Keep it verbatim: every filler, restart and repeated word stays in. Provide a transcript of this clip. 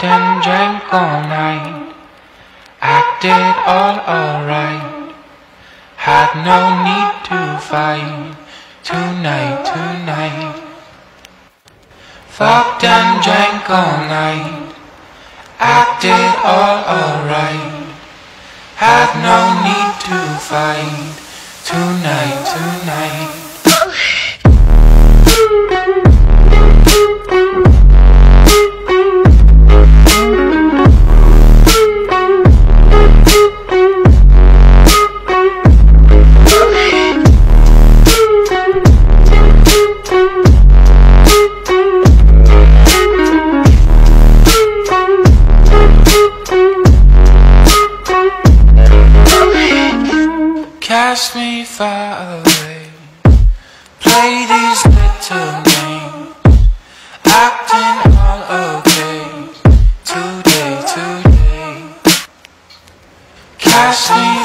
and drank all night, acted all alright, had no need to fight tonight, tonight. Fucked and drank all night, acted all alright, had no need to fight tonight, tonight. Cast me far away, play these little games, acting all okay, today, today. Cast me